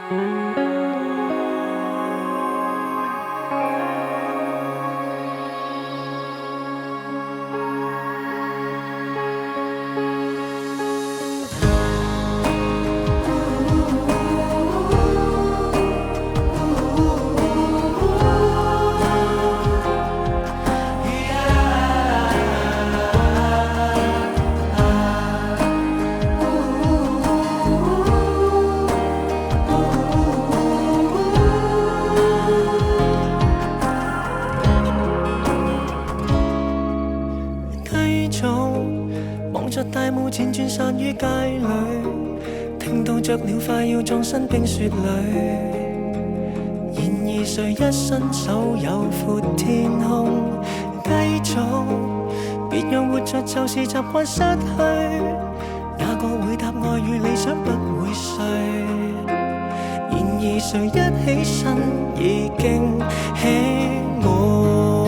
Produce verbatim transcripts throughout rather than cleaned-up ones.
大雾漸轉散於街裏，聽到着了快要葬身冰雪裏。然而誰一伸手有闊天空，繼續，別讓活着就是習慣失去。哪個會答愛與理想不會碎？然而誰一起身已經起舞，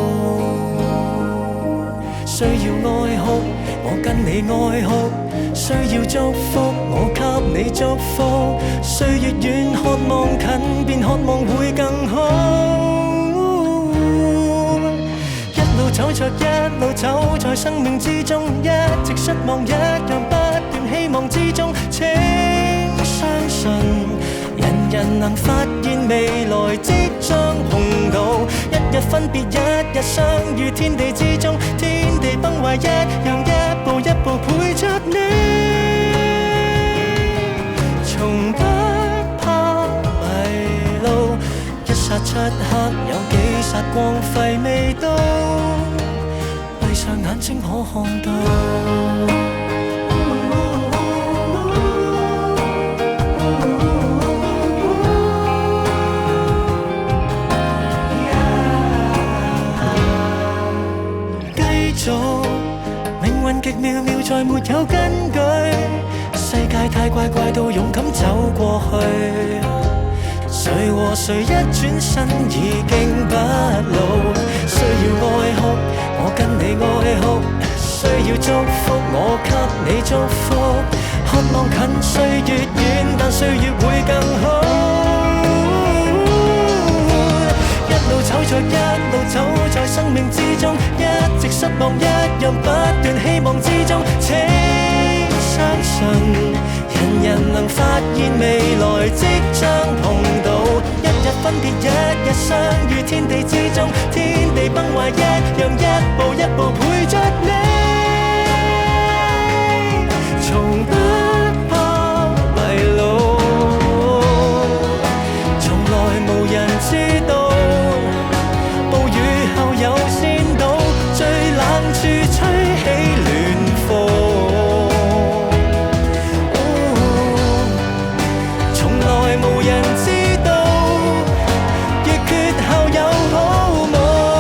需要哀哭。我跟你哀哭，需要祝福，我給你祝福。歲月遠，渴望近，便渴望會更好。一路走着，一路走在生命之中，一直失望，一樣不斷希望之中。請相信，人人能發現未來即將碰到。一日分別，一日相遇，天地之中，天地崩壞，一樣一步一步陪着你。從不怕迷路，一剎漆黑，有幾剎光輝未到，閉上眼睛可看到。命運極妙妙，再沒有根據。世界太怪怪到勇敢走過去。誰和誰一轉身已經不老。需要哀哭，我跟你哀哭。需要祝福，我給你祝福。渴望近歲月遠，但歲月會更好。一路走着，一路走在生命之中，一直失望，一樣不斷希望之中。請相信，人人能發現未來即將碰到。一日分別，一日相遇，天地之中，天地崩壞，一樣一步一步陪着你。從不怕迷路，從來無人知道。有先到，最冷處吹起暖風。從來無人知道，逆缺後有好夢。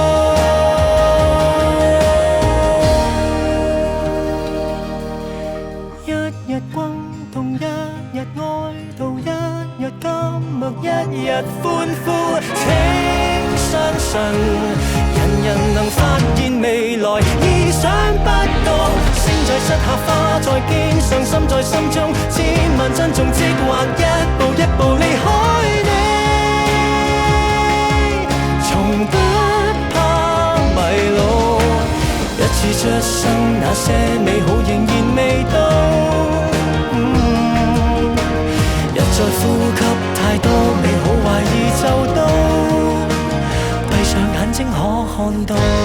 一日轟動，一日哀悼，一日緘默，一日歡呼。請相信。人人能發現未來，意想不到。星在膝下，花在肩上，心在心中。千萬珍重即或一步一步離開你。從不怕迷路，一次出生那些美好仍然未到。嗯，一再呼吸太多美好懷疑就到。閉上眼睛可看到。